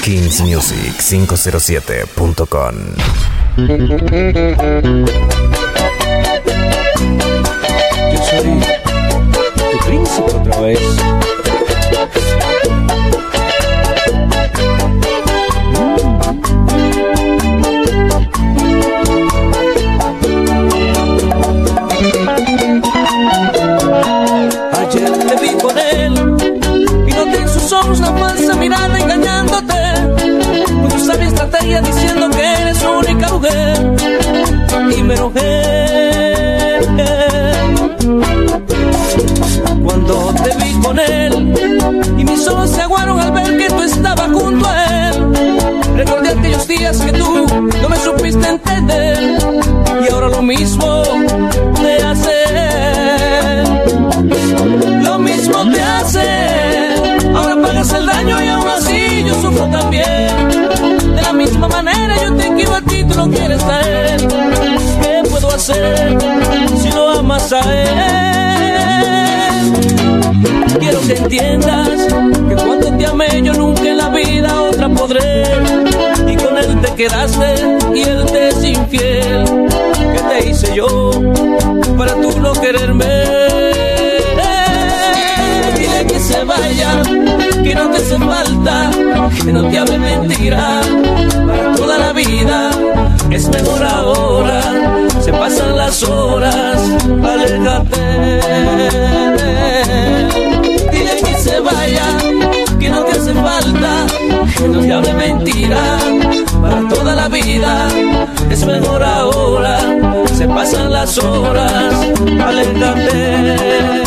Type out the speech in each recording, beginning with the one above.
kingsmusic507.com. Yo soy tu príncipe otra vez. Ayer te vi con él y noté en sus ojos la falsa mirada engañándote, con tu sabia estrategia diciendo que eres su única mujer. Y me enojé cuando te vi con él y mis ojos se aguaron al ver que tú estabas junto a él. Recordé aquellos días que tú no me supiste entender y ahora lo mismo te hace. Lo mismo te hace. Ahora pagas el daño y aún así yo sufro también. De la misma manera yo te quiero a ti, tú no quieres a él. ¿Qué puedo hacer si lo amas a él? Quiero que entiendas que cuando te amé yo nunca en la vida otra podré. Y con él te quedaste y él te es infiel. ¿Qué te hice yo para tú no quererme? Dile que se vaya, que no te hace falta, que no te hable mentira para toda la vida. Es mejor ahora, se pasan las horas, aléjate. Dile que se vaya, que no te hace falta, que no te hable mentira para toda la vida. Es mejor ahora, se pasan las horas, aléjate.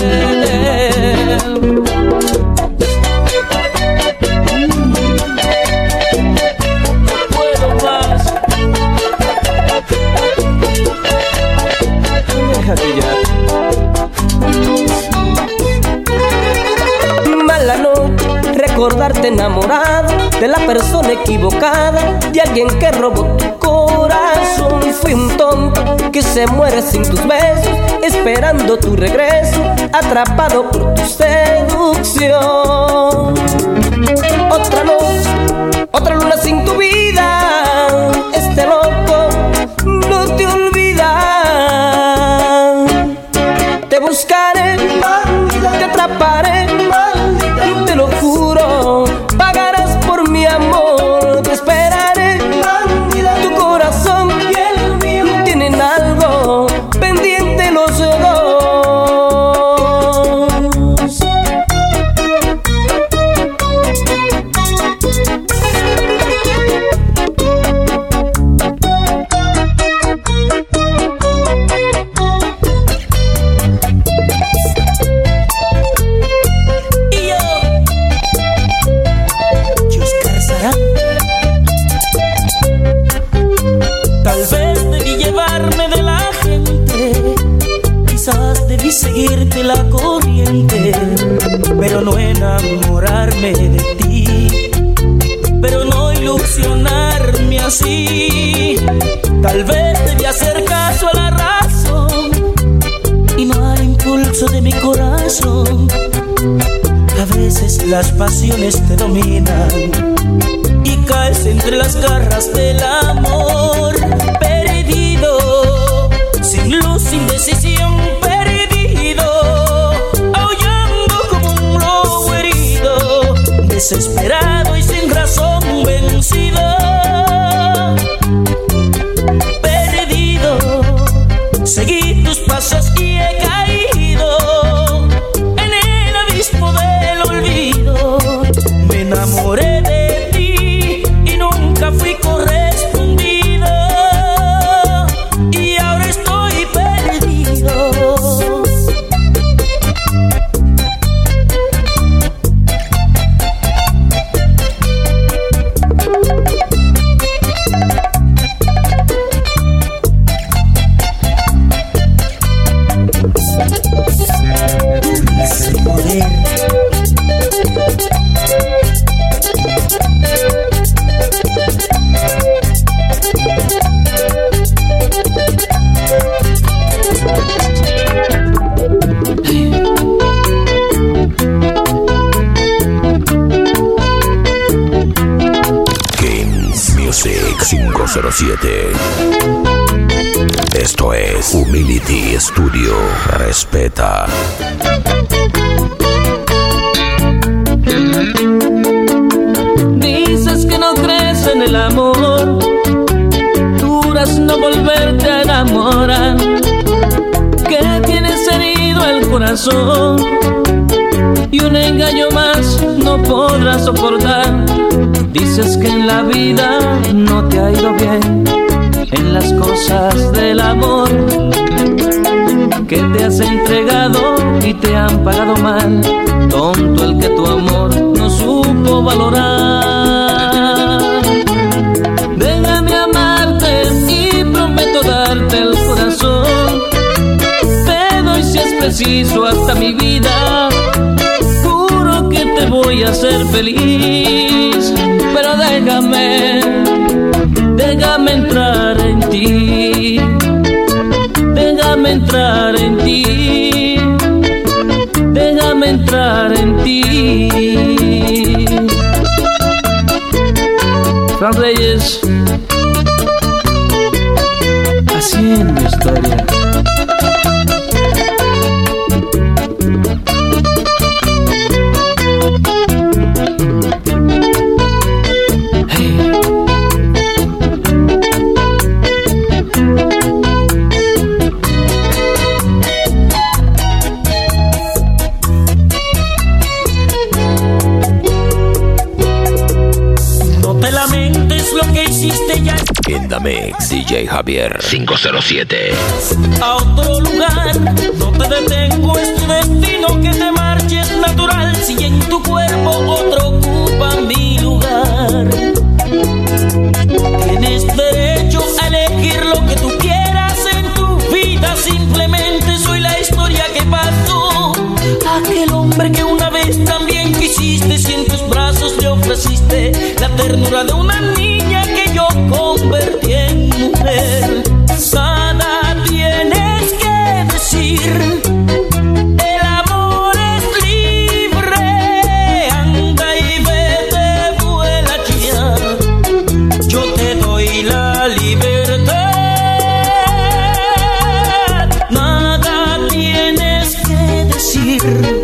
Mala noche, recordarte enamorado de la persona equivocada, de alguien que robó tu corazón. Fui un tonto que se muere sin tus besos, esperando tu regreso, atrapado por tu seducción. Otra noche, otra luna sin tu vida, este loco no te olvida. Te buscaré, te atraparé, te lo juro, pagarás por mi amor. Te esperaré, tu corazón y el mío tienen algo pendiente los dos. Seguirte la corriente, pero no enamorarme de ti, pero no ilusionarme así. Tal vez debí hacer caso a la razón y no al impulso de mi corazón. A veces las pasiones te dominan y caes entre las garras del amor, perdido, sin luz, sin decisión, desesperado y sin razón, vencido, perdido. Seguí tus pasos y he caído en el abismo del olvido. Me enamoré de 507. Esto es Humility Studio. Respeta. Dices que no crees en el amor, juras no volverte a enamorar, que tienes herido el corazón y un engaño más no podrás soportar. Dices que en la vida no te ha ido bien en las cosas del amor, que te has entregado y te han pagado mal. Tonto el que tu amor no supo valorar. Déjame amarte y prometo darte el corazón. Te doy si es preciso hasta mi vida. Juro que te voy a hacer feliz. Pero déjame entrar en ti. Déjame entrar en ti. Déjame entrar en ti. Fran Reyes, haciendo historia. In the mix, DJ Javier 507. A otro lugar, no te detengo, es tu destino que te marches natural. Si en tu cuerpo otro ocupa mi lugar, tienes derecho a elegir lo que tú quieras en tu vida. Simplemente soy la historia que pasó. Aquel hombre que una vez también quisiste, si en tus brazos le ofreciste la ternura de una niña que yo convertí en mujer. Nada tienes que decir, el amor es libre. Anda y vete, vuela ya. Yo te doy la libertad. Nada tienes que decir.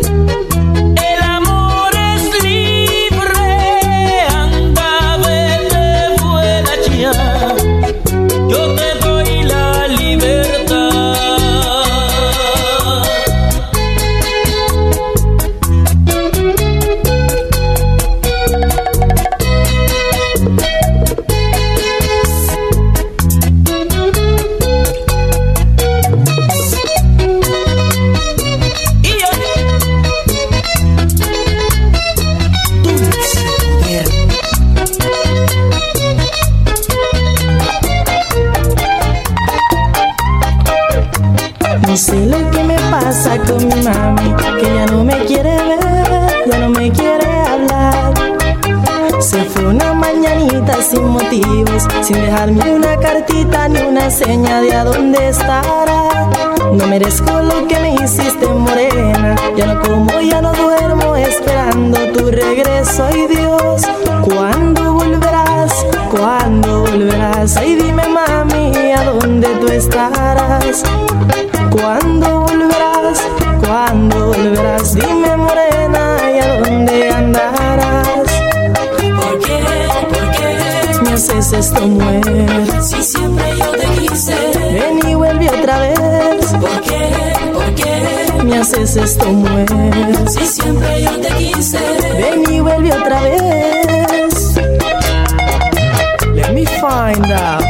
No sé lo que me pasa con mi mami, que ya no me quiere ver, ya no me quiere hablar. Se fue una mañanita sin motivos, sin dejarme una cartita ni una seña de a dónde estará. No merezco lo que me hiciste, morena. Ya no como, ya no duermo, esperando tu regreso. Ay Dios, ¿cuándo volverás? ¿Cuándo volverás? Ay dime mami, ¿a dónde tú estarás? ¿Cuándo volverás? ¿Cuándo volverás? Dime morena, ¿y a dónde andarás? ¿Por qué? ¿Por qué? Me haces esto, mujer. Si siempre yo te quise. Ven y vuelve otra vez. ¿Por qué? ¿Por qué? Me haces esto, mujer. Si siempre yo te quise. Ven y vuelve otra vez. Let me find out.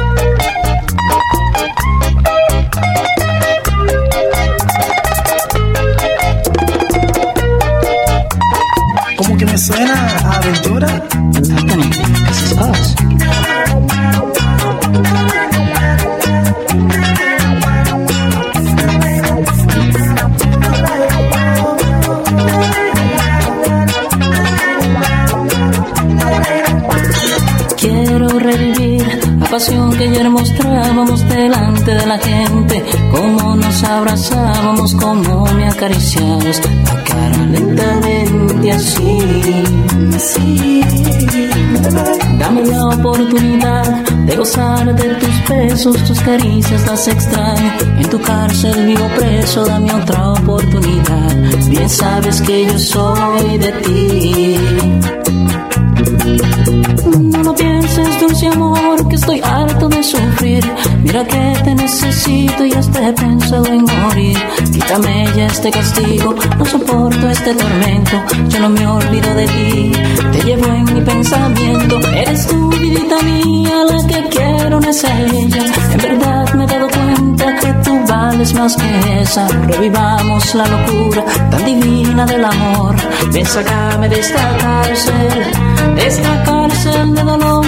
Como que me suena a aventura. Exactamente, this is us. Quiero revivir la pasión que ayer mostrábamos delante de la gente, cómo nos abrazábamos, cómo me acariciabas la cara lentamente así. Dame Dame la oportunidad de gozar de tus besos, tus caricias las extraño. En tu cárcel vivo preso, dame otra oportunidad. Bien sabes que yo soy de ti. No pienses, dulce amor, que estoy harto de sufrir. Mira que te necesito y hasta he pensado en morir. Quítame ya este castigo, no soporto este tormento. Yo no me olvido de ti, te llevo en mi pensamiento. Eres tú, vidita mía, la que quiero, no es ella. En verdad me he dado cuenta que tú vales más que esa. Revivamos la locura tan divina del amor. Ven, sácame de esta cárcel de dolor.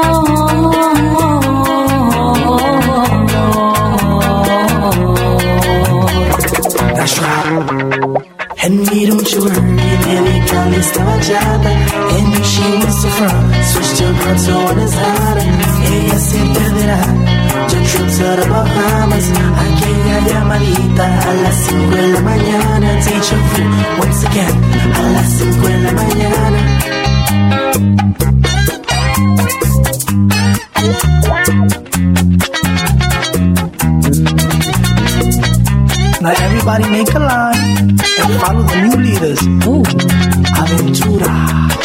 That's right. And we don't you worry, baby, girl, esta bachata. And if she wants to front, switch to girl, so one is harder. Ella se perderá. Yo trip to the Bahamas. Aquella llamadita a las 5 de la mañana. Teacher food, once again, a las 5 de la mañana. Now everybody make a line and follow the new leaders. Aventura.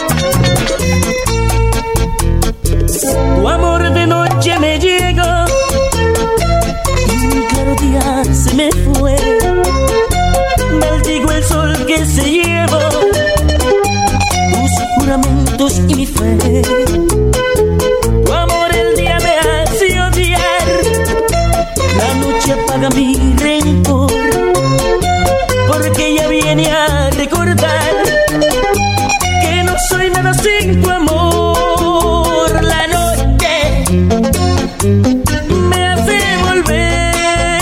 Tu amor de noche me llegó y un claro día se me fue. Maldigo el sol que se llevó tus juramentos y mi fe. Tu amor el día me hace odiar, la noche apaga mi rencor, porque ella viene a recordar que no soy nada sin tu amor. La noche me hace volver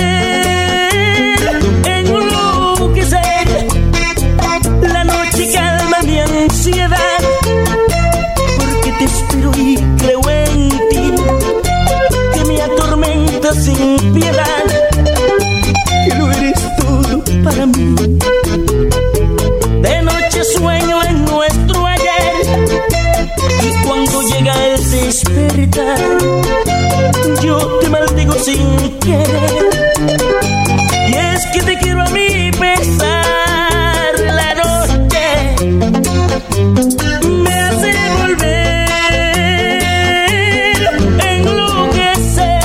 en un enloquecer. La noche calma mi ansiedad, porque te espero y creo en ti, que me atormenta sin piedad, que lo eres todo para mí. De noche sueño en nuestro ayer, y cuando llega el despertar, yo te maldigo sin querer. Y es que te quiero a mi pesar. La noche me hace volver a enloquecer.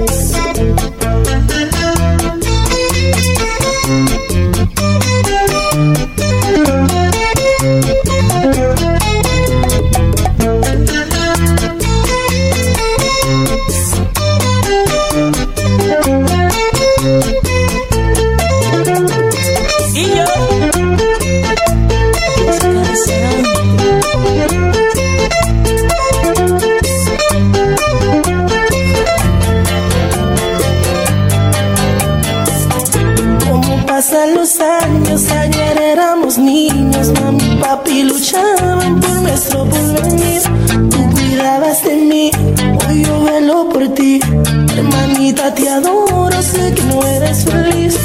Pasan los años, ayer éramos niños, mami y papi luchaban por nuestro porvenir. Tú cuidabas de mí, hoy yo velo por ti. Hermanita, te adoro, sé que no eres feliz.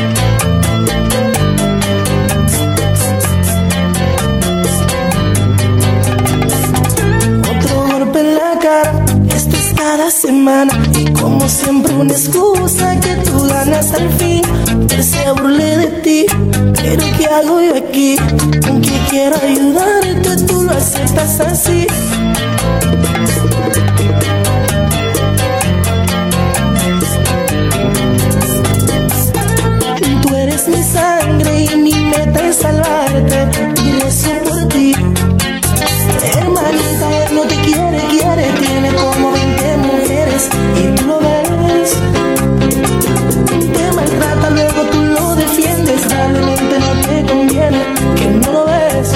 Otro golpe en la cara, esto es cada semana. Y como siempre una excusa que tú ganas al fin. Se burlé de ti, pero ¿qué hago yo aquí? Aunque quiero ayudarte, tú lo aceptas así. Tú eres mi sangre y mi meta es salvarte, y rezo por ti. Hermanita, él no te quiere, tiene como 20 mujeres, y tú lo ves. Te maltrata, luego tú lo defiendes. Probablemente no te conviene, que no lo ves.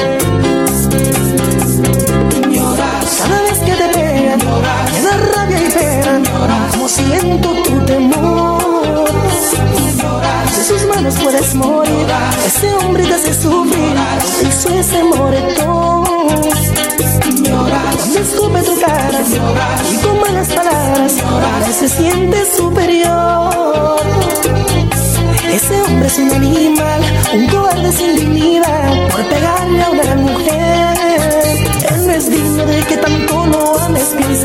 Lloras cada vez que te pegan, me da rabia y pena, como siento tu temor. De sus manos puedes morir, ese hombre te hace sufrir, hizo ese moretón. Cuando escupe tu cara y con malas palabras, se siente superior. Ese hombre es un animal, un cobarde sin dignidad, por pegarle a una mujer. Él no es digno de que tanto lo ames, piensa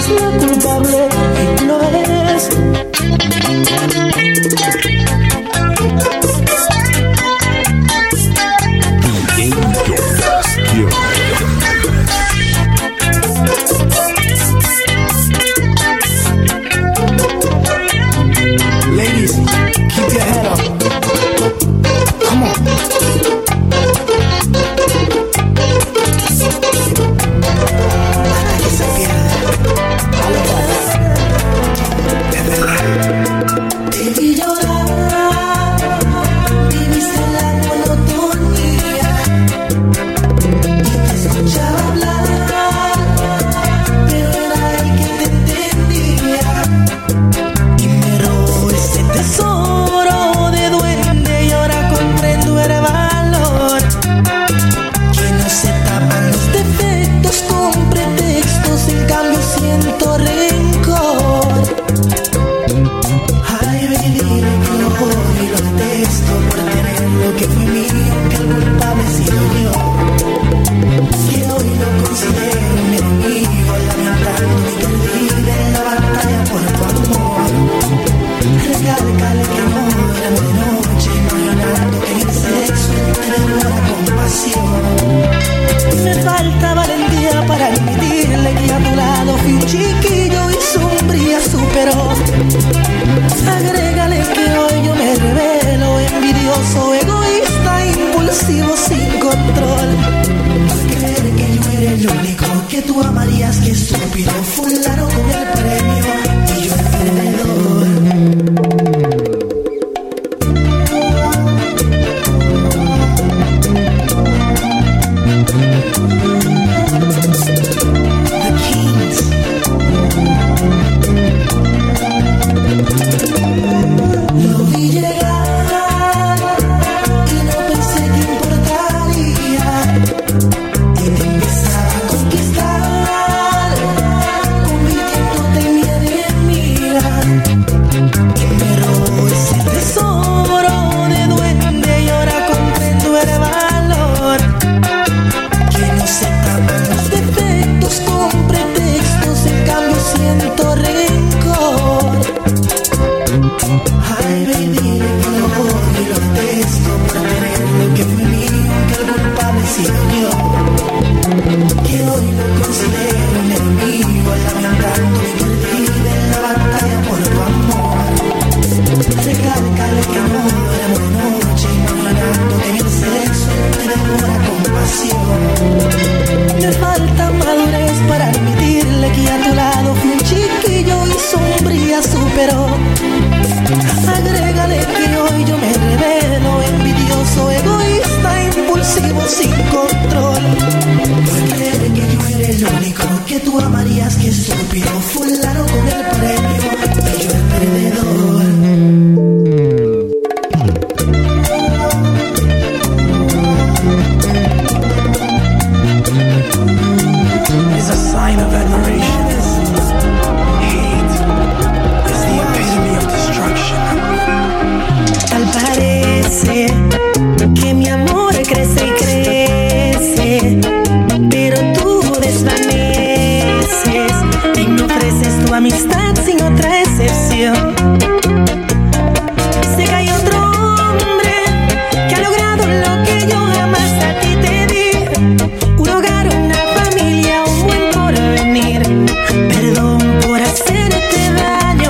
eres la culpable y tú lo eres. Ladies, keep your head up. Come on. Nada que se pierde. A lo de verdad. Te vi llorar, viviste la monotonía y te escuchaba hablar, pero era el que te entendía. Y me robó ese tesoro de duende y ahora comprendo el valor. Que no se tapan los defectos con pretextos, en cambio siento rencor. Ay, baby, dile que lo odio y lo detesto por tener lo que fue mío, que el culpable he sido yo. Que hoy lo considero un enemigo, lamentando mi perdida en la batalla por tu amor. Recálcale que no duermo de noche, imaginando que el sexo te devora con pasión. Me falta valentía para admitirle que a tu lado fui un chiquillo y su hombría superó. Agrégale que hoy yo me revelo, envidioso, egoísta, impulsivo, sin control. Creer que yo era el único que tú amarías, que estúpido, fulano con el premio y yo el perdedor. Lo vi llegar y no pensé que importaría, y te empezaba a conquistar, convirtiéndote en mi enemiga. Y me robó ese tesoro de duende y ahora comprendo el valor. Que no se tapan los defectos con pretextos, en cambio siento rencor. Ay, baby, dile que lo odio y lo detesto por tener lo que fue mío, que el culpable he sido yo. Que hoy lo considero un enemigo, lamentando mi perdida en la batalla por tu amor. Recálcale que no duermo de noche, imaginando que el sexo te devora con pasión. Me falta madurez para admitirle que a tu lado fui un chiquillo y su hombría superó. Agrégale que hoy yo me revelo, envidioso, egoísta, impulsivo, sin control. Creer que yo era el único que tú amarías, que estúpido, fulano con el premio y yo el perdedor. It's a sign of admiration. Hate is the epitome of destruction. Tal parece que mi amor crece y crece, pero tú desvaneces y me ofreces tu amistad sin otra excepción. Sé que hay otro hombre que ha logrado lo que yo jamás a ti te di: un hogar, una familia, un buen porvenir. Perdón por hacerte daño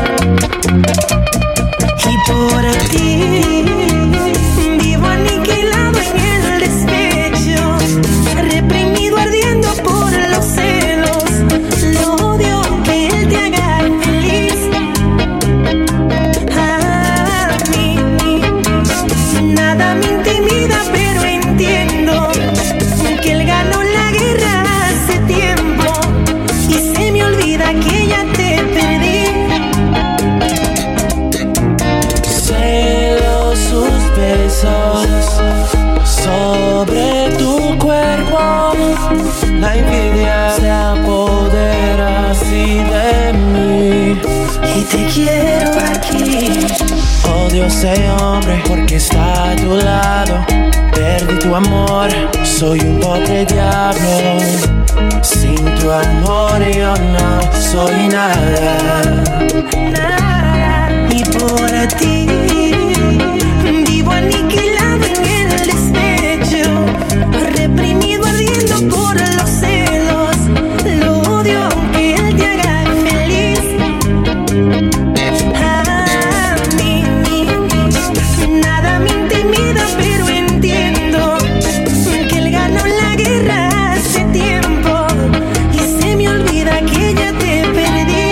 y por ti vivo aniquilado en el despecho, reprimido, ardiendo por los celos. Lo odio que él te haga feliz. A mí nada me intimida, pero entiendo que él ganó la guerra hace tiempo y se me olvida que ya te perdí. Celo sus besos sobre tu cuerpo, la envidia se apodera así de mí Y te quiero aquí. Odio ese hombre porque está a tu lado. Perdí tu amor, soy un pobre diablo. Sin tu amor yo no soy nada. Y por ti vivo aniquilado en el despecho, reprimido ardiendo por los celos. Lo odio aunque él te haga feliz. A mí nada me intimida, pero entiendo que él ganó la guerra hace tiempo y se me olvida que ya te perdí.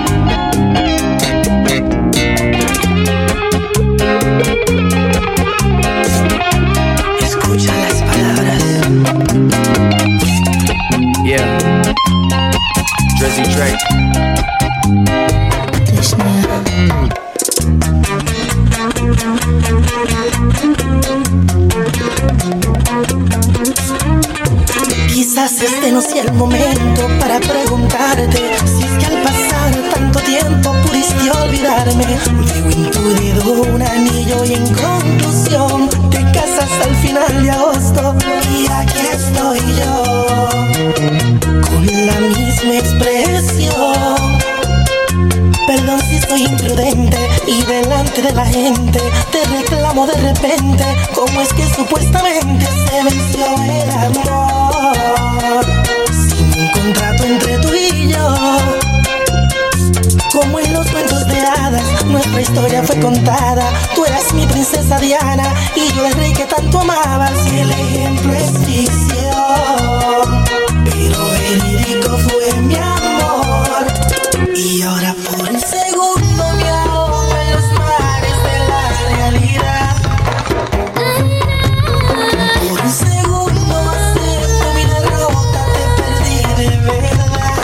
Escucha las palabras. Yeah. Drizzy Drake. Quizás este no sea el momento para preguntarte si es que al pasar tanto tiempo pudiste olvidarme. Veo en tu dedo un anillo y en conclusión te casas al final de agosto. Y aquí estoy yo con la misma expresión. Perdón si soy imprudente y delante de la gente te reclamo de repente. ¿Cómo es que supuestamente se venció el amor? Sin un contrato entre tú y yo, como en los cuentos de hadas, nuestra historia fue contada. Tú eras mi princesa Diana y yo el rey que tanto amabas. Y el ejemplo es ficción, pero verídico fue mi amor. Y ahora por un segundo me ahogo en los mares de la realidad. Por un segundo acepto mi derrota, te perdí de verdad.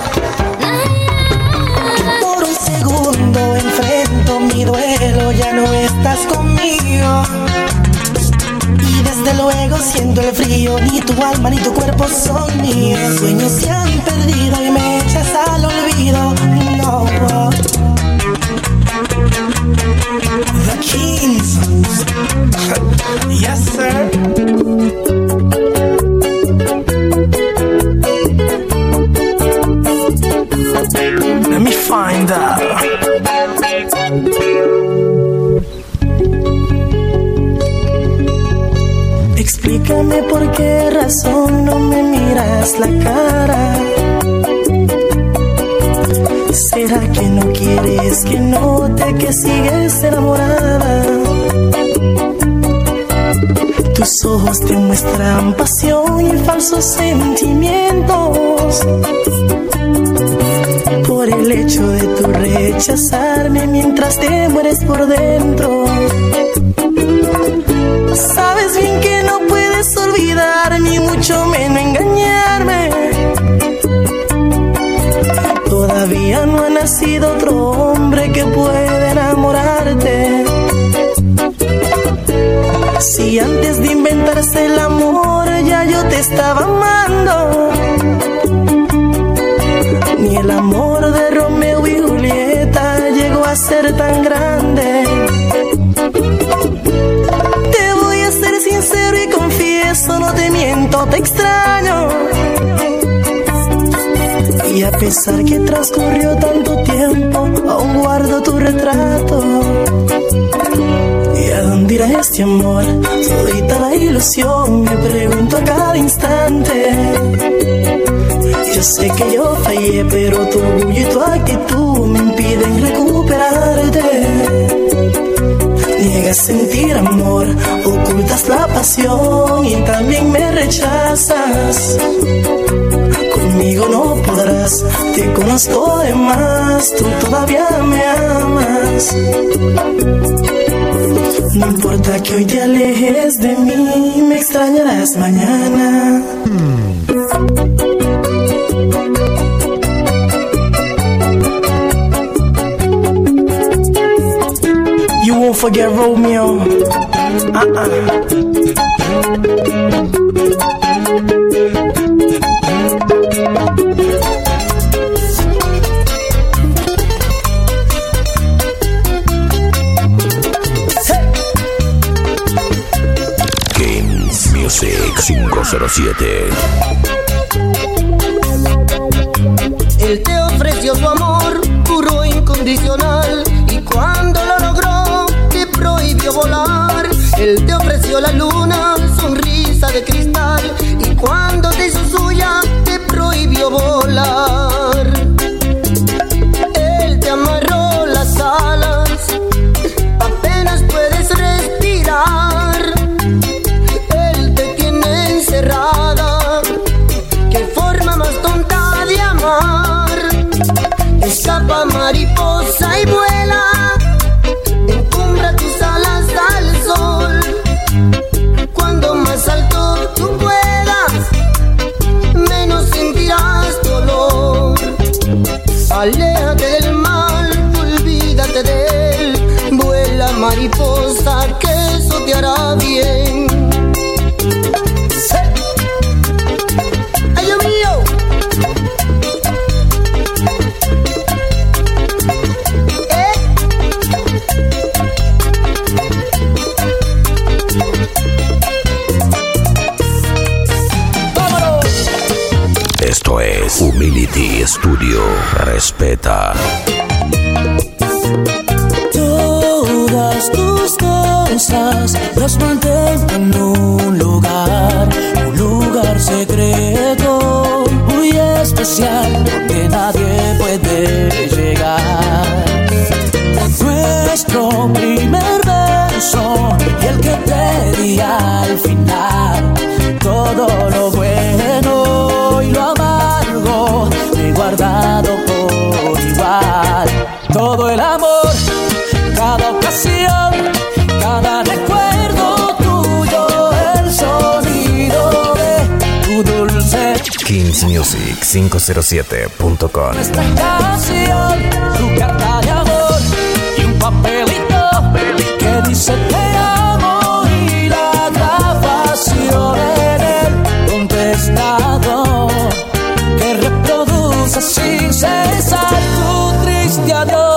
Y por un segundo enfrento mi duelo, ya no estás conmigo. Y desde luego siento el frío, ni tu alma ni tu cuerpo son míos. Sueños se han perdido y me echas al olvido. No. The Kings. Yes, sir. Let me find out. Explícame por qué razón no me miras la cara. ¿Será que no quieres que note que sigues enamorada? Tus ojos te muestran pasión y falsos sentimientos. Por el hecho de tu rechazarme mientras te mueres por dentro. Sabes bien que no puedes olvidar ni mucho menos engañarme. Todavía no ha nacido otro hombre que pueda enamorarte. Si antes de inventarse el amor ya yo te estaba amando. Ni el amor de Romeo y Julieta llegó a ser tan grande. Te voy a ser sincero y confieso, no te miento, te extraño. Y a pesar que transcurrió tanto tiempo, aún guardo tu retrato. ¿Y a dónde irá este amor? Todita la ilusión, me pregunto a cada instante. Yo sé que yo fallé, pero tu orgullo y tu actitud me impiden recuperarte. Niegas sentir amor, ocultas la pasión y también me rechazas. Conmigo no podrás, te conozco de más, tú todavía me amas. No importa que hoy te alejes de mí, me extrañarás mañana. You won't forget Romeo. Kings Music 507. Él te ofreció ofreció su amor puro e incondicional, y cuando lo logró te prohibió volar. Él te ofreció la luna, sonrisa de cristal, y cuando te hizo suya te prohibió volar. Él te amarró las alas, apenas puedes respirar. Él te tiene encerrada, qué forma más tonta de amar. Escapa, mariposa, y vuela, encumbra tus alas al sol. Cuando más alto tú puedas, menos sentirás dolor. Aléjate del mal, olvídate de él. Vuela, mariposa, que eso te hará bien. ¡Ay, Dios mío! Esto es Humility Studio. Respeta. Todas tus cosas las mantengo en un lugar secreto, muy especial, donde nadie puede llegar. Nuestro primer beso y el que te di al final, todo lo bueno y lo amargo he guardado por igual. Todo el amor, cada ocasión, cada recuerdo tuyo, el sonido de tu dulce. KingsMusic507.com. Esta canción, tu carta de amor y un papelito que dice te amo, y la grabación en el contestador que reproduce sin cesar tu triste adiós.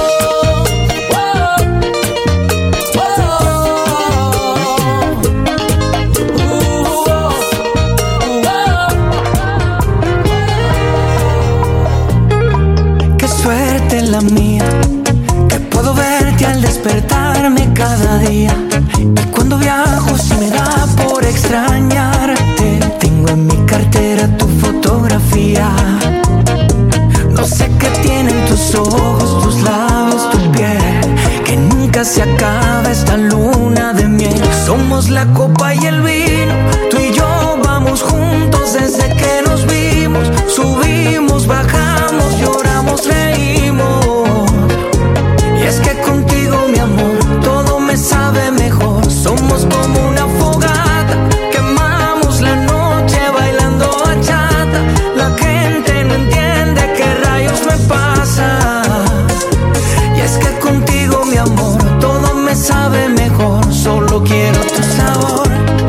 La mía, que puedo verte al despertarme cada día, y cuando viajo se me da por extrañarte. Tengo en mi cartera tu fotografía. No sé qué tienen tus ojos, tus labios, tu piel, que nunca se acaba esta luna de miel. Somos la copa y el vino, tú y yo vamos juntos desde que nos vimos. Subimos, bajamos, lloramos, reímos. Y es que contigo, mi amor, todo me sabe mejor. Somos como una fogata, quemamos la noche bailando bachata. La gente no entiende qué rayos me pasa. Y es que contigo, mi amor, todo me sabe mejor. Solo quiero tu sabor.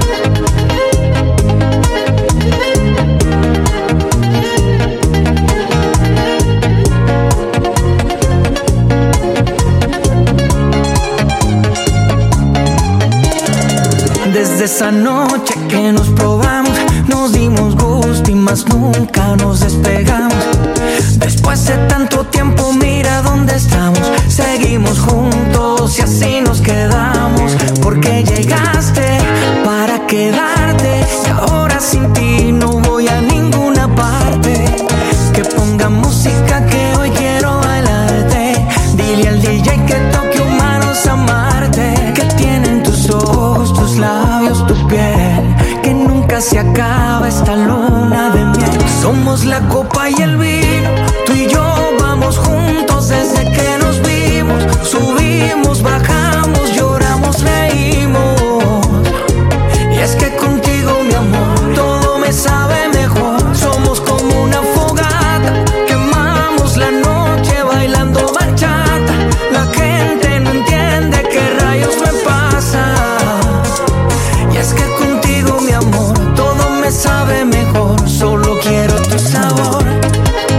Desde esa noche que nos probamos, nos dimos gusto y más nunca nos despegamos. Después de tanto tiempo, mira dónde estamos. Seguimos juntos y así nos quedamos. Porque llegaste para quedarte, y ahora sin ti no voy a ninguna parte. Que ponga música que hoy quiero bailarte. Dile al DJ que toque humanos amarte. Que tienen tus ojos, tus labios, tu piel, que nunca se acaba esta luna de miel. Somos la copa y el vino, tú y yo vamos juntos desde que nos vimos. Subimos, bajamos, lloramos, reímos. Y es que contigo, mi amor, todo me sabe mejor. Somos como una fogata, quemamos la noche bailando bachata. La gente no entiende qué rayos me pasa. Y es que contigo, mi amor, todo me sabe mejor. Solo quiero tu sabor.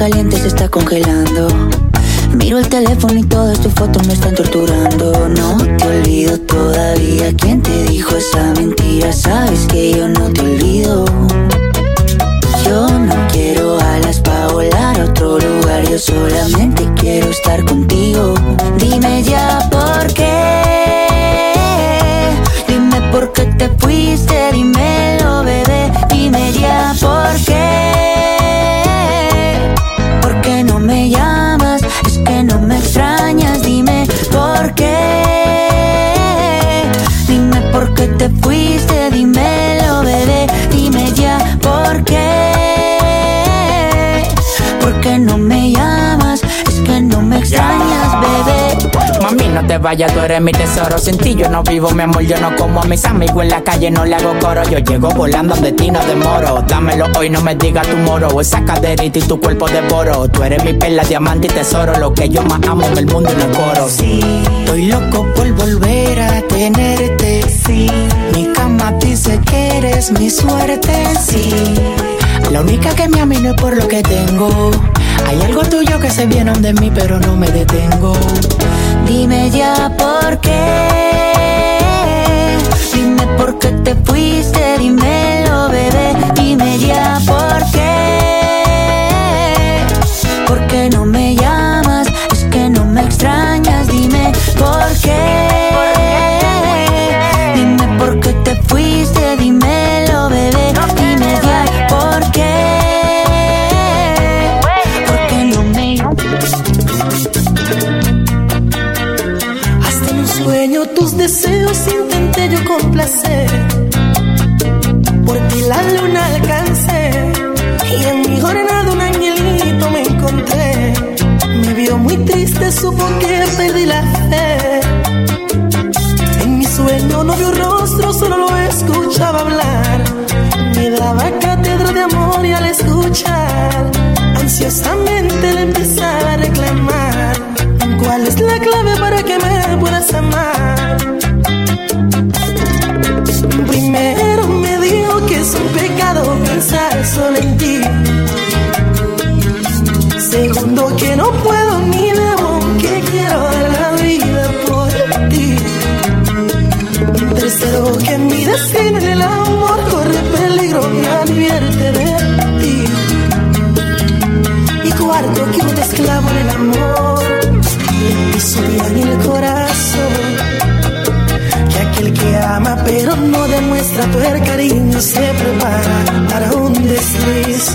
caliente se está congelando. Miro el teléfono y todas tus fotos me están torturando. No te olvido todavía. ¿Quién te dijo esa mentira? Sabes que yo no te olvido. Yo no quiero alas pa' volar a otro lugar. Yo solamente quiero estar contigo. Dime ya por qué. Dime por qué te fuiste. Dímelo, bebé. Dime ya por qué. ¿Por qué no me llamas? Es que no me extrañas. Dime por qué. Dime por qué te fuiste. Dímelo, bebé. Dime ya por qué. ¿Por qué no me llamas? Es que no me extrañas, bebé. Mami, no te vayas, tú eres mi tesoro. Sin ti yo no vivo, mi amor, yo no como a mis amigos en la calle, no le hago coro. Yo llego volando de ti, no demoro. Dámelo hoy, no me digas tu moro. Esa caderita y tu cuerpo devoro. Tú eres mi perla, diamante y tesoro. Lo que yo más amo en el mundo y en el coro. Sí, estoy loco por volver a tenerte. Sí, mi cama dice que eres mi suerte. Sí, la única que me ama y no es por lo que tengo. Hay algo tuyo que se viene de mí, pero no me detengo. Dime ya por qué. Dime por qué te fuiste. Dímelo, bebé. Dime ya por qué. ¿Por qué no me llamas? Es que no me extrañas. Dime por qué. Dime por qué te fuiste. Dímelo, bebé. Dime ya por qué. Sueño tus deseos, intenté yo complacer. Por ti la luna alcancé. Y en mi jornada un angelito me encontré. Me vio muy triste, supo que perdí la fe. En mi sueño no vio rostro, solo lo escuchaba hablar. Me daba cátedra de amor y al escuchar ansiosamente le empezaba a reclamar. ¿Cuál es la clave para que me puedas amar? Primero me dijo que es un pecado pensar solo en ti. Segundo, que no puedo ni debo, que quiero dar la vida por ti. Tercero, que mi destino en el amor corre peligro, me advierte de ti. Y cuarto, que un esclavo en el amor pisotea en el corazón. Que aquel que ama pero no demuestra todo el cariño se prepara para un desliz.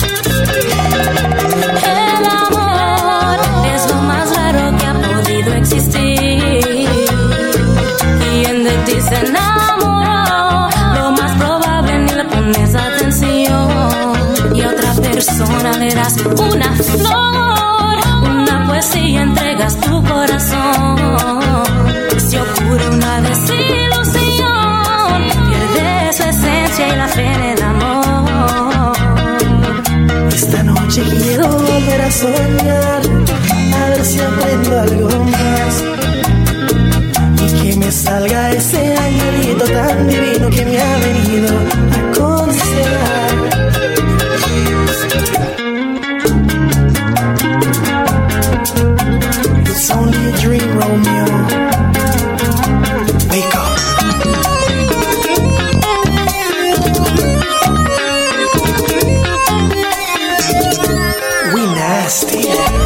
El amor es lo más raro que ha podido existir. Quien de ti se enamoró, lo más probable ni le pones atención. Y a otra persona le das una flor, una poesía, entregas tu corazón. Si ocurre una desilusión, pierde su esencia y la fe en el amor. Esta noche quiero volver a soñar, a ver si aprendo algo más. Y que me salga ese angelito tan divino que me ha venido a aconsejar. It's only a dream, Romeo. Wake up. We nasty.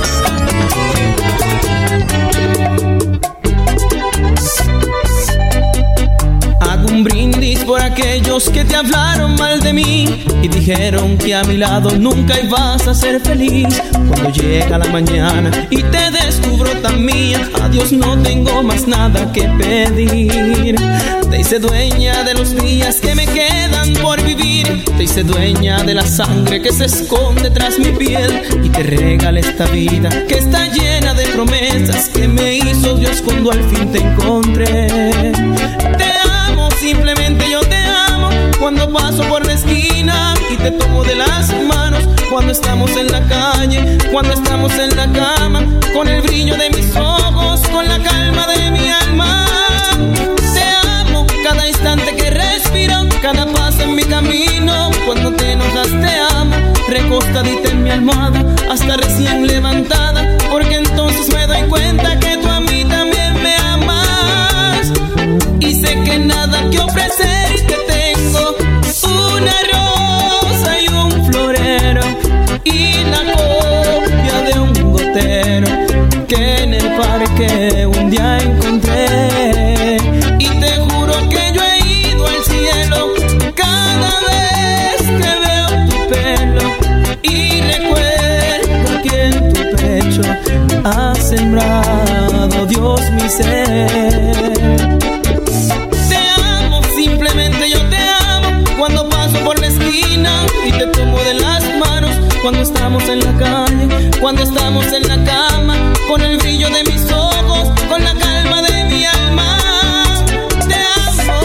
Hago un brindis por aquellos que te hablaron mal de mí y dijeron que a mi lado nunca ibas a ser feliz. Cuando llega la mañana y te descubro tan mía, a Dios no tengo más nada que pedir. Te hice dueña de los días que me quedan por vivir. Te hice dueña de la sangre que se esconde tras mi piel. Y te regalé esta vida que está llena de promesas que me hizo Dios cuando al fin te encontré. Te amo, simplemente yo te amo. Cuando paso por la esquina y te tomo de las manos. Cuando estamos en la calle, cuando estamos en la cama, con el brillo de mis ojos, con la calma de mi alma. Te amo cada instante que respiro, cada paso en mi camino. Cuando te enojas te amo, acostadita en mi almohada, hasta recién levantada, porque entonces me doy cuenta que tú a mí también me amas. Y sé que nada que ofrecer te tengo, una rosa y un florero y la copia de un gotero que en el parque un día encontré. Y te juro que yo he ido al cielo cada vez que veo tu pelo y recuerdo que en tu pecho ha sembrado Dios mi ser. Te amo, simplemente yo te amo, cuando paso por la esquina y te tomo de las manos, cuando estamos en la calle, cuando estamos en la cama, con el brillo de mis ojos, con la calma de mi alma. Te amo.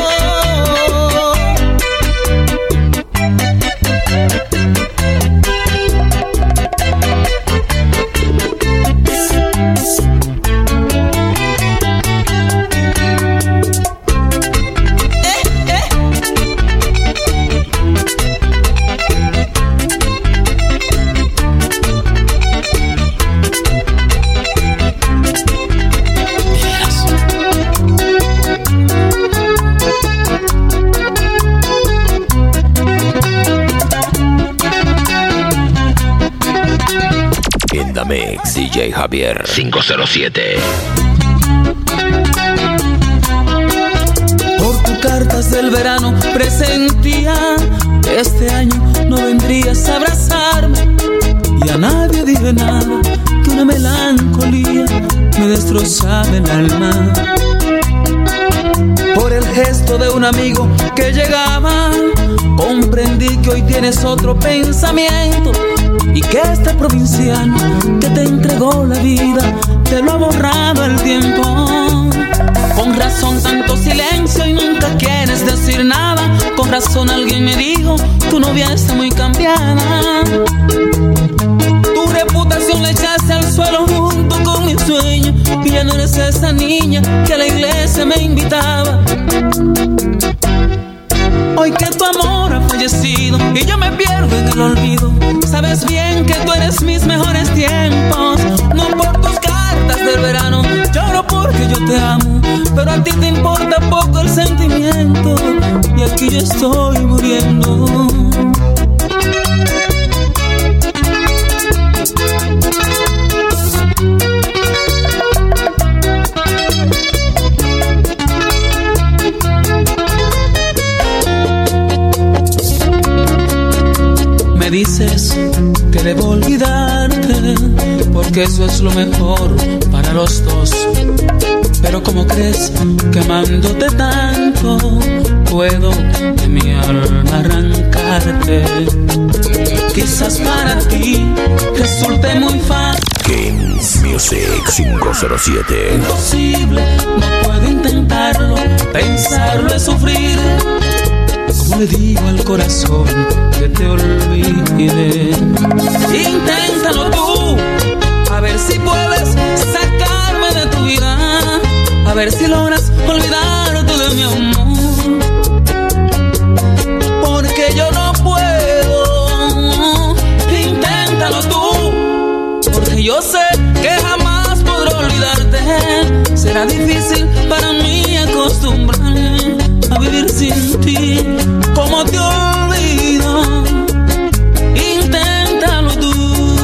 Mix DJ Javier 507. Por tus cartas del verano presentía que este año no vendrías a abrazarme, y a nadie dije nada, que una melancolía me destrozaba el alma. Por el gesto de un amigo que llegaba, comprendí que hoy tienes otro pensamiento, y que este provinciano que te entregó la vida te lo ha borrado el tiempo. Con razón tanto silencio y nunca quieres decir nada. Con razón alguien me dijo, tu novia está muy cambiada. Tu reputación la echaste al suelo junto con mi sueño, y ya no eres esa niña que a la iglesia me invitaba. Hoy que tu amor ha fallecido y yo me pierdo en el olvido, sabes bien que tú eres mis mejores tiempos. No por tus cartas del verano, lloro porque yo te amo, pero a ti te importa poco el sentimiento, y aquí yo estoy muriendo. Me dices que debo olvidarte, porque eso es lo mejor para los dos. Pero ¿cómo crees que amándote tanto puedo de mi alma arrancarte? Quizás para ti resulte muy fácil. Games Music 507. Imposible, no puedo intentarlo, pensarlo es sufrir. ¿Cómo le digo al corazón que te olvide? Inténtalo tú, a ver si puedes sacarme de tu vida, a ver si logras olvidarte de mi amor, porque yo no puedo. Inténtalo tú, porque yo sé que jamás podré olvidarte. Será difícil para mí acostumbrarme a vivir sin ti. ¿Cómo te olvido? Inténtalo tú.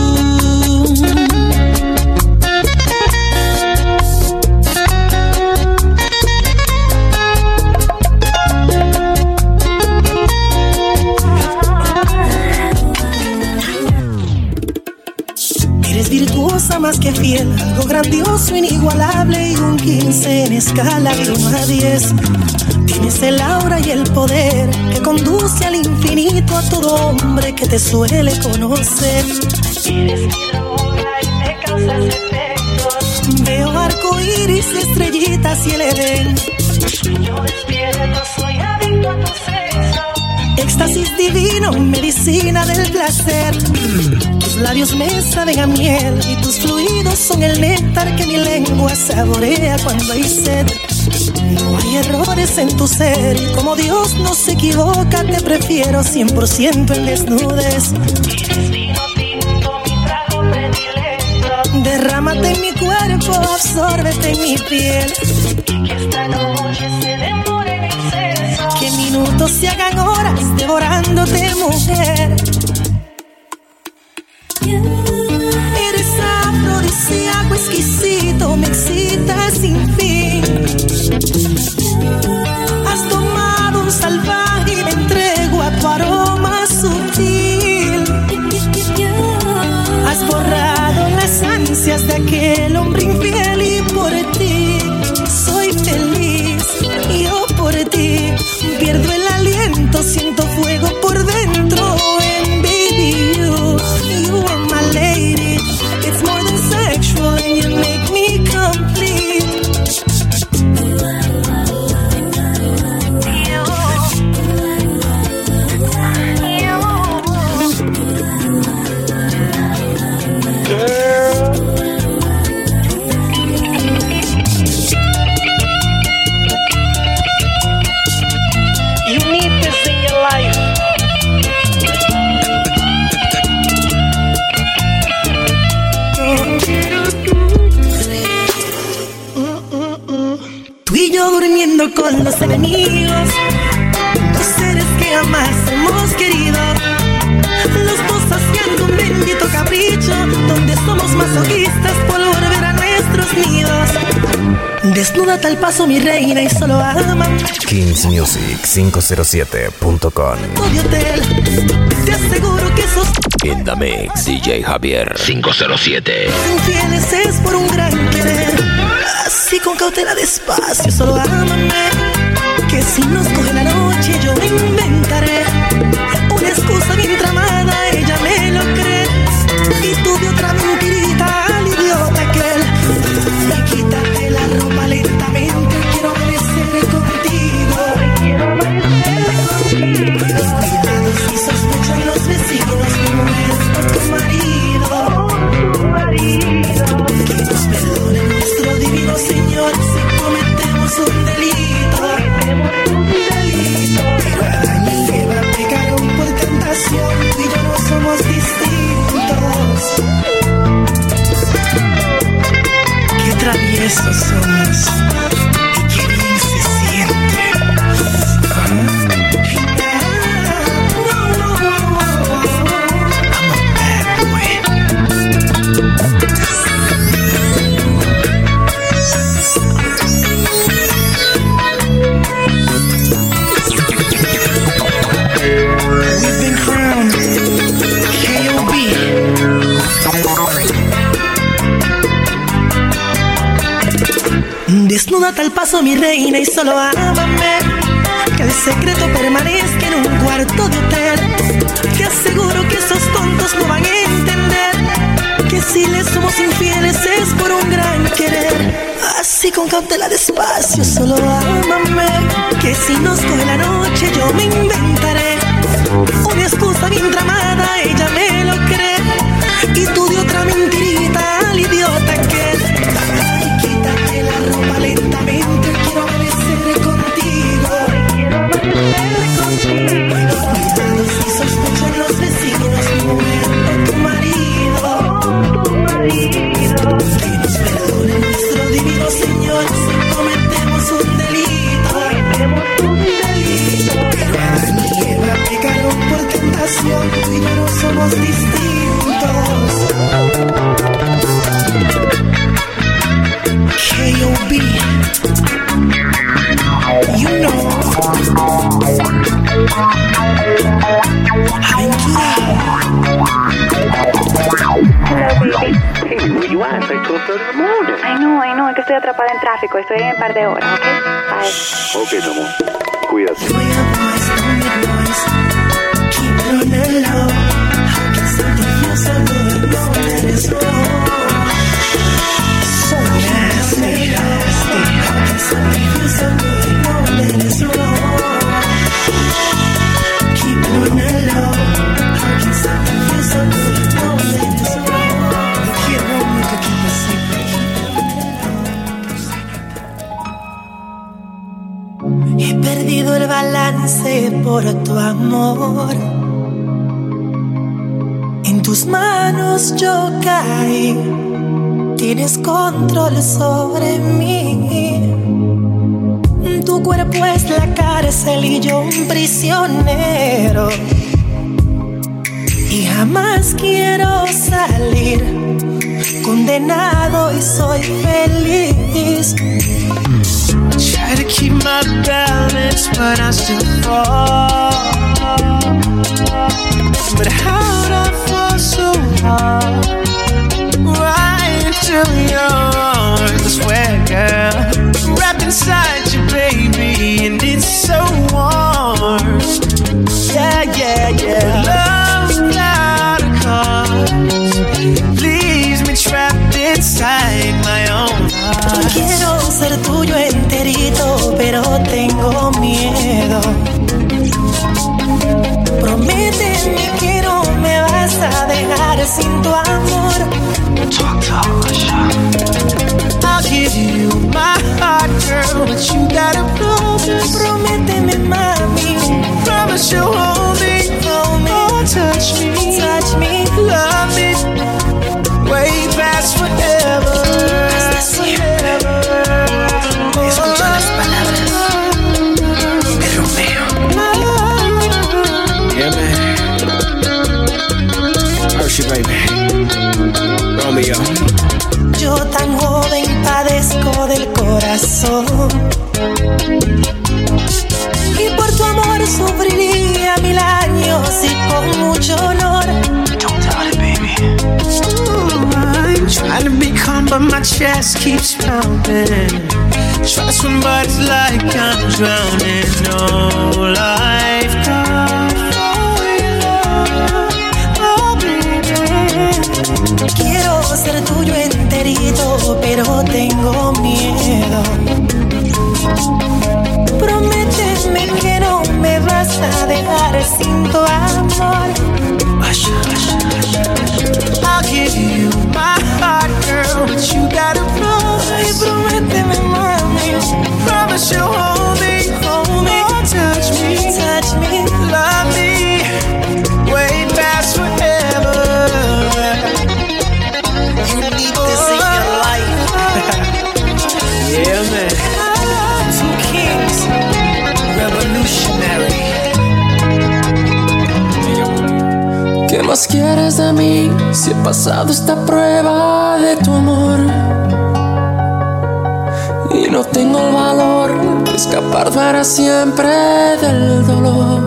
Eres virtuosa más que fiel, algo grandioso, inigualable, y un 15 en escala de 1 a 10. Tienes el aura y el poder que conduce al infinito a todo hombre que te suele conocer. Eres mi luna y me causas efectos. Veo arcoíris, estrellitas y el Edén. Sueño despierto, soy adicto a tu sexo. Éxtasis divino, medicina del placer. Tus labios me saben a miel y tus fluidos son el néctar que mi lengua saborea cuando hay sed. No hay errores en tu ser, y como Dios no se equivoca, te prefiero 100% en desnudez. Eres vino Derrámate en mi cuerpo, absórbete en mi piel. Que esta noche se demore en exceso. Que minutos se hagan horas devorándote, mujer. Eres afrodisíaco exquisito, me excita sin fin. Has tomado un salvaje y me entrego a tu aroma sutil. Has borrado las ansias de aquel hombre infiel y por ti soy feliz. Yo por ti pierdo el aliento, siento fuego por dentro. And baby, you are my lady. It's more than sexual and you make me complete. Durmiendo con los enemigos, dos seres que jamás hemos querido, los dos saciando un bendito capricho, donde somos masoquistas por volver a nuestros nidos. Desnúdate al paso, mi reina, y solo ámame. KingsMusic507.com. Hotel, te aseguro que sos In the Mix, DJ Javier 507. infieles es por un gran querer. Así con cautela despacio, solo ámame. Que si nos coge la noche yo me inventaré una excusa bien tramada, ella me lo cree. Y tú de otra mentirita al idiota aquel. Y quítate la ropa lentamente, quiero amanecer contigo. Cuidado si sospechan los vecinos que mueres por tu marido. Que nos perdone nuestro divino Señor si cometemos un delito. Pero Adán y Eva pecaron por tentación, tú y yo no somos distintos. Qué traviesos somos y qué bien se siente. Desnúdate al paso, mi reina, y solo ámame. Que el secreto permanezca en un cuarto de hotel. Te aseguro que esos tontos no van a entender que si les somos infieles es por un gran querer. Así con cautela despacio, solo ámame. Que si nos coge la noche yo me inventaré una excusa bien tramada, ella me lo cree. Y tú de otra mentirita al idiota que quítate la ropa lentamente, quiero amanecer contigo. Cuidado si sospechan los vecinos, mujer por tu marido. Que nos perdone nuestro divino Señor si cometemos un delito. Pero Adán y Eva pecaron por tentación, tú y yo no somos distintos. K.O.B. You know. Aventura. Hey, where you at? It's like 12:30 in the morning. I know, es que estoy atrapada en tráfico. Estoy en un par de horas, ¿ok? Bye. Ok, mi amor. Cuídate. Keep it on the low. How can something feel so good? No, that is wrong. So nasty. How can something feel so good? No, that is wrong. Keep it on the low. How can something feel so good? No, that is wrong. The kid won't need to keep a secret. He perdido el balance por tu amor. En tus manos yo caí. tienes control sobre mí. Tu cuerpo es la cárcel y yo un prisionero. Y jamás quiero salir, condenado y soy feliz. Try to keep my balance, but I still fall. But how'd I fall so hard? Right into your arms, I swear, girl. Wrapped inside you, baby, and it's so warm. Yeah, yeah, yeah. Love without a cause leaves me trapped inside my own heart. Quiero ser tuyo enterito, pero tengo miedo. Prométeme que no me vas a dejar sin tu amor. I'll give you my heart, girl, but you gotta promise. Prométeme, mami. Promise you'll hold me, oh, touch me, love me, way past forever. Hasta siempre. Escucha las palabras de Romeo. Yeah, man. Hershey, baby. Romeo. Yo tan joven padezco del corazón, y por tu amor sufriría 1000 años y con mucho honor. Don't doubt it, baby. I'm trying to be calm, but my chest keeps pounding. Try to swim, but it's like I'm drowning. No lifeguard for you, oh baby. Quiero ser tuyo enterito, pero tengo miedo. Prométeme que no me vas a dejar sin tu amor. I'll give you my heart, girl, but you gotta promise. Ay, prométeme, mami. Promise you'll hold me, oh, touch me, love me, way past forever. You need this in your life. Yeah, man. Two kings, revolutionary. ¿Qué más quieres de mí si he pasado esta prueba de tu amor? Y no tengo el valor de escapar para siempre del dolor.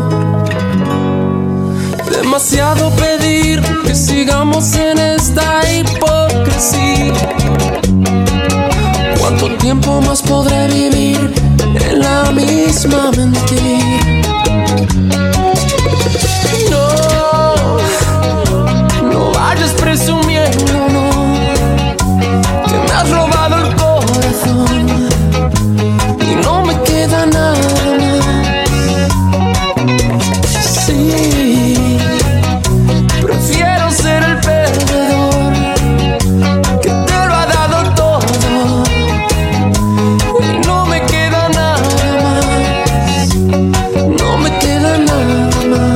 Demasiado pedir que sigamos en esta hipocresía. ¿Cuánto tiempo más podré vivir en la misma mentira? No vayas presumiendo, no, que me has robado el corazón y no me queda nada más. Sí, prefiero ser el perdedor que te lo ha dado todo y no me queda nada más. No me queda nada más.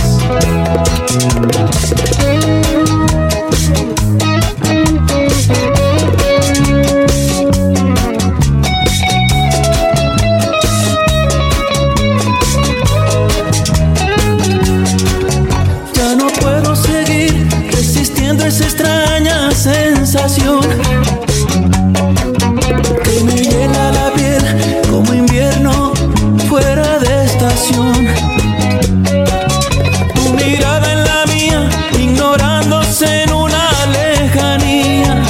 Ya no puedo seguir resistiendo esa extraña sensación que me hiela la piel como invierno fuera de estación. Tu mirada en la mía, ignorándose en una lejanía.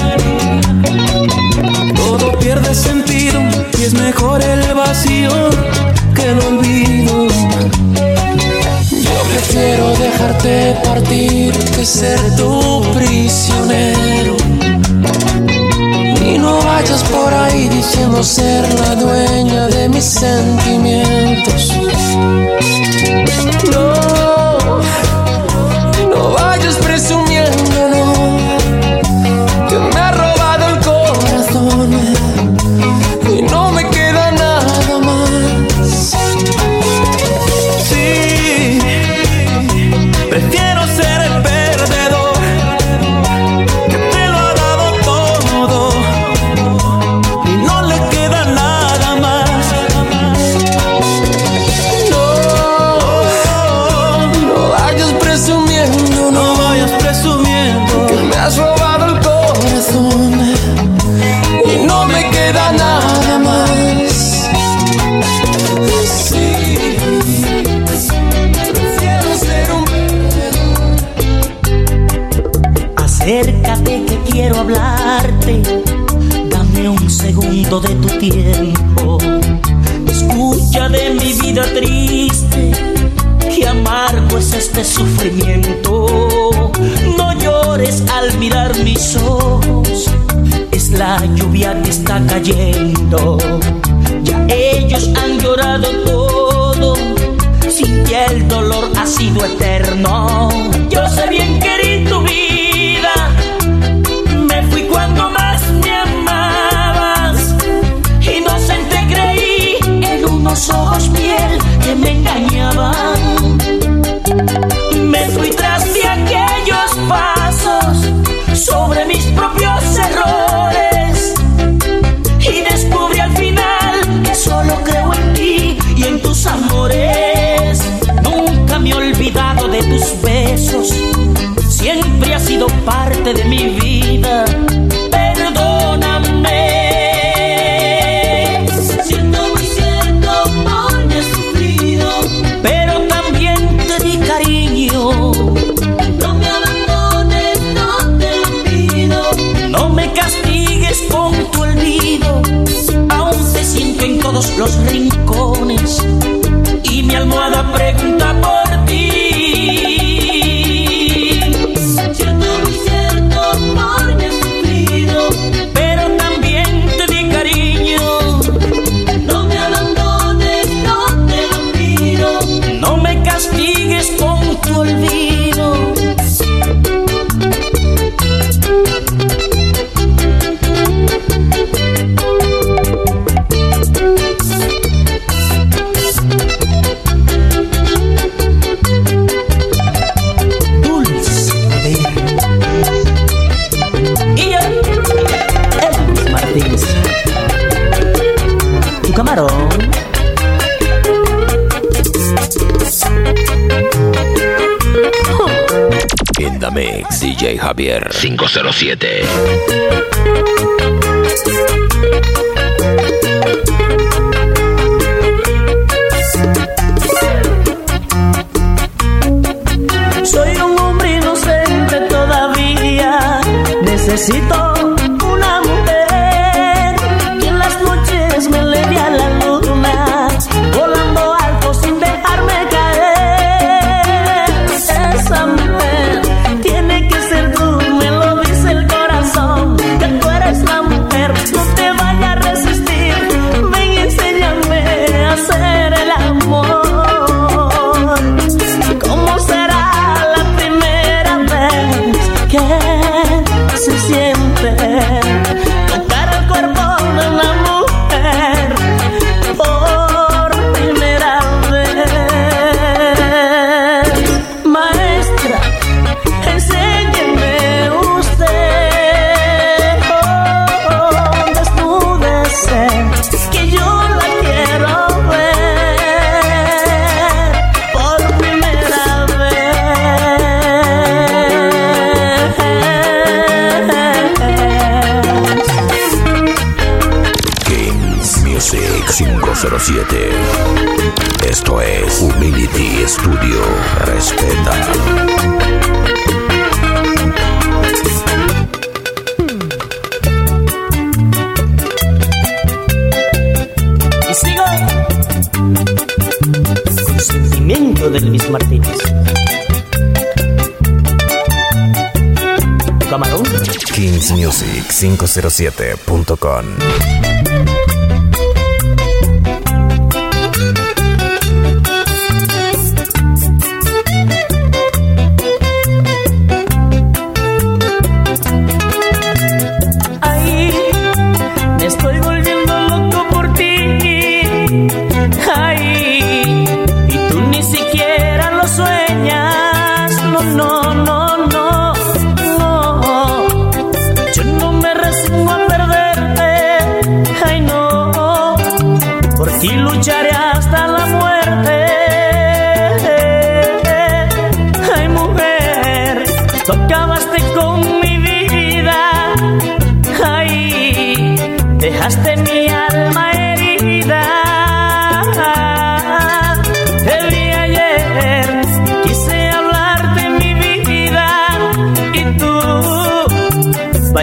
Todo pierde sentido y es mejor el vacío que el olvido. Yo prefiero dejarte partir que ser tu prisionero. Y no vayas por ahí diciendo ser la dueña de mis sentimientos. No vayas presumiendo, no, que me ha robado el corazón y no me queda nada más. Sí, prefiero ser el perdedor que te lo ha dado todo quiero hablarte. Dame un segundo de tu tiempo. Escucha de mi vida triste, qué amargo es este sufrimiento. No llores al mirar mis ojos, es la lluvia que está cayendo. Ya ellos han llorado todo, sin ti el dolor ha sido eterno. Yo sé bien que herí tu vida, me fui cuando más me amabas. Inocente creí en unos ojos piel que me engañaban. Me fui tras de aquellos pasos sobre mis propios errores y descubrí al final que solo creo en ti y en tus amores. Nunca me he olvidado de tus besos, siempre has sido parte de mi vida. Perdóname. Siento muy cierto por mi sufrido, pero también te di cariño. No me abandones, no te lo pido. No me castigues con tu olvido. Aún te siento en todos los rincones y mi almohada pregunta por ti. Siento muy cierto por mi sufrido, pero también te di cariño. No me abandones, no te lo pido. No me castigues con tu olvido. Tu camarón. In the mix, DJ Javier 507. Soy un hombre inocente todavía. Necesito una mujer que en las noches me eleve a la luna, volando alto sin dejarme caer. Esa mujer tiene que ser tú, me lo dice el corazón, que tú eres la mujer. No te vayas a resistir, ven y enséñame a hacer el amor. ¿Cómo será la primera vez que se siente tocar el cuerpo de una mujer por primera vez? Maestra, enséñeme usted, desnúdese, que yo la quiero ver por primera vez. Kings Music 507. Esto es Humility Studio. Respeta. Y sigo con sentimiento de Luis Martínez. Camarón. KingsMusic507.com. Ay, me estoy volviendo loco por ti. Ay, y tú ni siquiera lo sueñas. No, no, no, no, no. Yo no me resigno a perderte. Ay, no.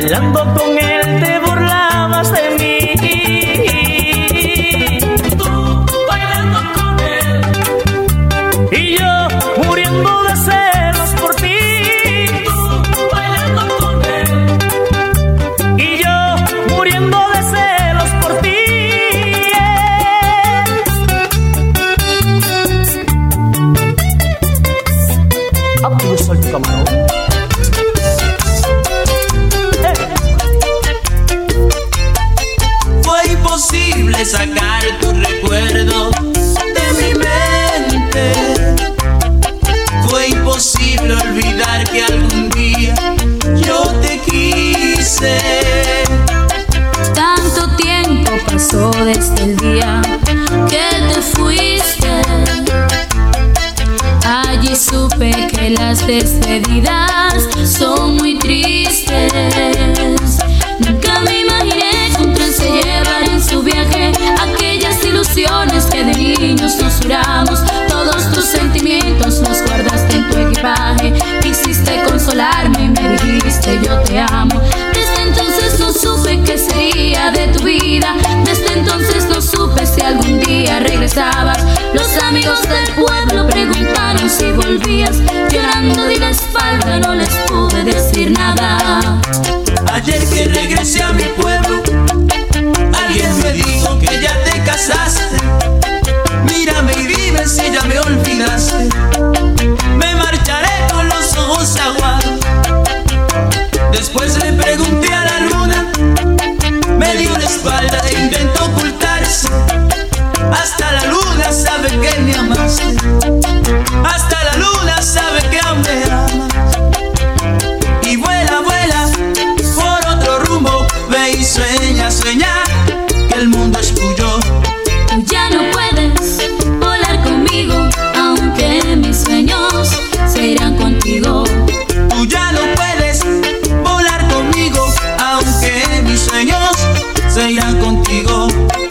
Bailando con él te burlabas de mí. Tú bailando con él y yo muriendo de celos por ti. Tú bailando con él y yo muriendo de celos por ti. Yo soy tu camarón. Fue imposible sacar tu recuerdo de mi mente. Fue imposible olvidar que algún día yo te quise. Tanto tiempo pasó desde el día que te fuiste. Allí supe que las despedidas son muy tristes. Nunca me imaginé que un tren se llevara en su viaje aquellas ilusiones que de niños nos juramos. Todos tus sentimientos los guardaste en tu equipaje. Quisiste consolarme y me dijiste yo te amo. Desde entonces no supe qué sería de tu vida. Desde entonces no supe si algún día regresabas. Los amigos del pueblo preguntaron si volvías. Llorando di la espalda, no les pude decir nada. Ayer que regresé a mi pueblo, alguien me dijo que ya te casaste. Mírame y dime si ya me olvidaste. Me marcharé con los ojos aguados. Después le pregunté a la luna, me dio la espalda e intentó ocultarse. Hasta la luna sabe que me amaste. Hasta la luna sabe que aún me amas. Y vuela, vuela por otro rumbo. Ve y sueña, sueña que el mundo es tuyo. Tú ya no puedes volar conmigo, aunque mis sueños se irán contigo. Tú ya no puedes volar conmigo, aunque mis sueños se irán contigo.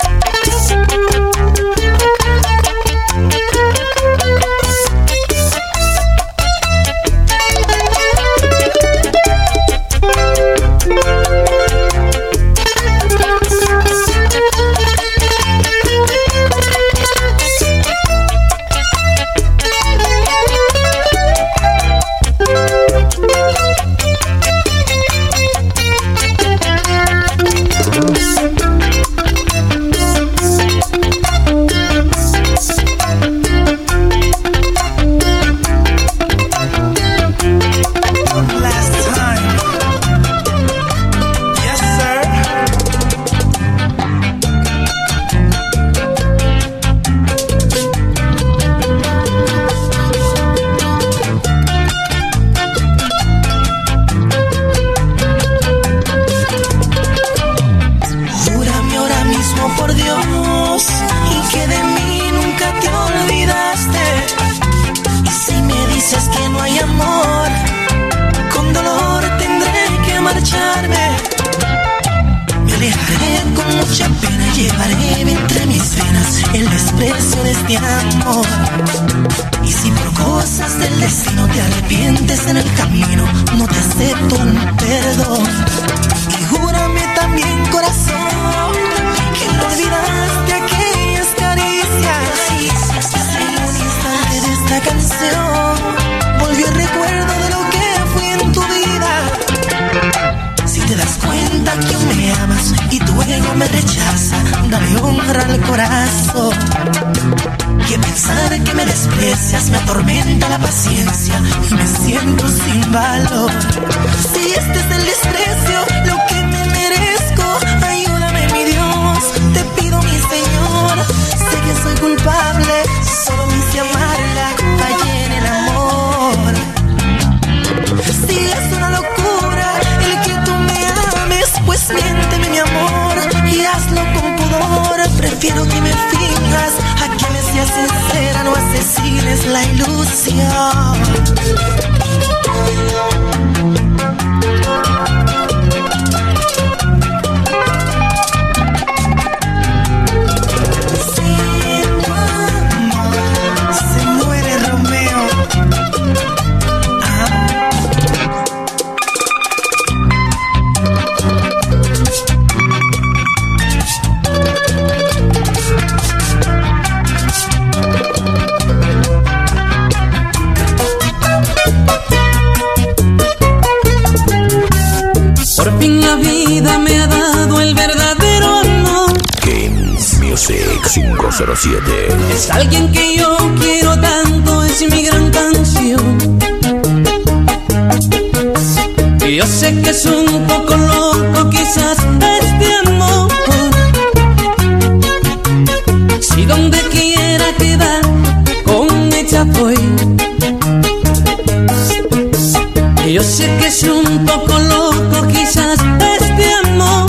Prefiero que me finjas a que me seas sincera, no asesines la ilusión. vida me ha dado el verdadero amor. Kings Music 507. Es alguien que yo quiero tanto, es mi gran canción. Y yo sé que es un poco loco quizás este amor. Si donde quiera quedar con ella voy. Y yo sé que es un poco loco quizás este amor.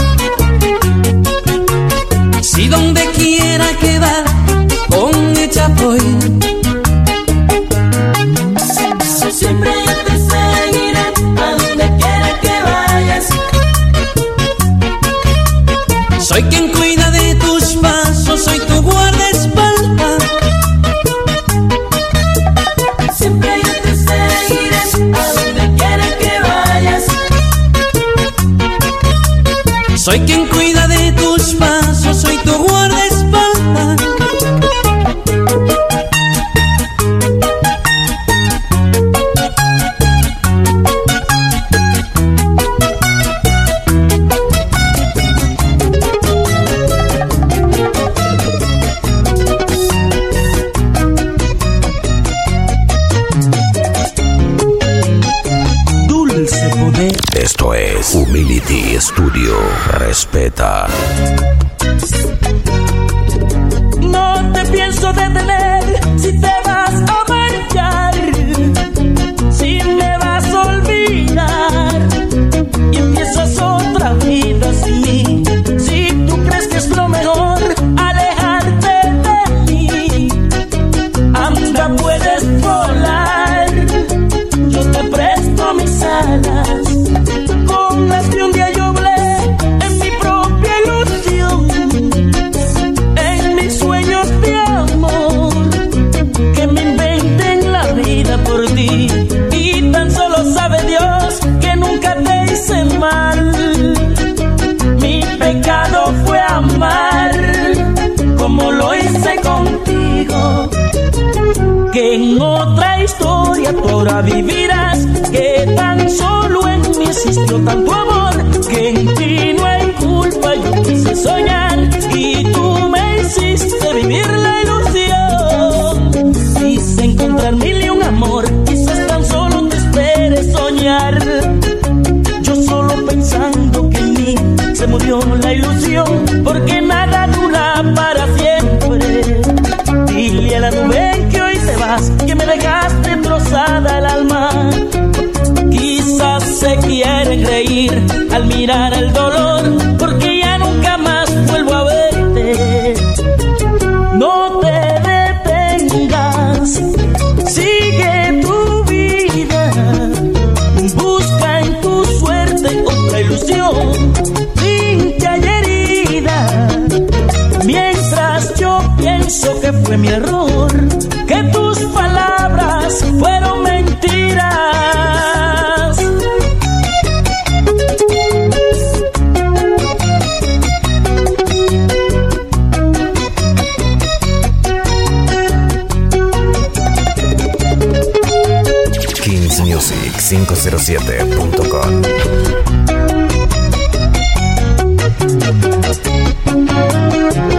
Si donde quiera quedar con ella voy. Siempre yo te seguiré a donde quiera que vayas. Soy quien cuida de tus pasos, soy tu guardaespaldas. Siempre yo te seguiré a donde quiera que vayas. Soy quien cuida de tus pasos, soy tu guardaespaldas. Esto es Humility Studio. Respeta. No te pienso detener si te vas a marchar, si me vas a olvidar y empiezas otra vida sin mí. Si tú crees que es lo mejor alejarte de mí, anda, puedes volar. Yo te presto mis alas, con las que un día yo volé en mi propia ilusión, en mis sueños de amor, que me inventen la vida por ti. Y tan solo sabe Dios que nunca te hice mal. Mi pecado fue amar como lo hice contigo, que en otra historia tú ahora vivirás, que tan solo en mí existió tanto amor, que en ti no hay culpa. Yo quise soñar y tú me hiciste vivir la ilusión. Quise encontrar mil y un amor, quizás tan solo te esperes soñar. Yo solo pensando que en mí se murió la ilusión, porque nada dura para siempre. Dile a la nube que hoy te vas, que me dejaste trozada el alma. Quizás se quieren reír al mirar el dolor, porque ya nunca más vuelvo a verte. No te detengas, sigue tu vida, busca en tu suerte otra ilusión, sin que haya herida. Mientras yo pienso que fue mi error, que tus palabras fueron mentiras. KingsMusic507.com.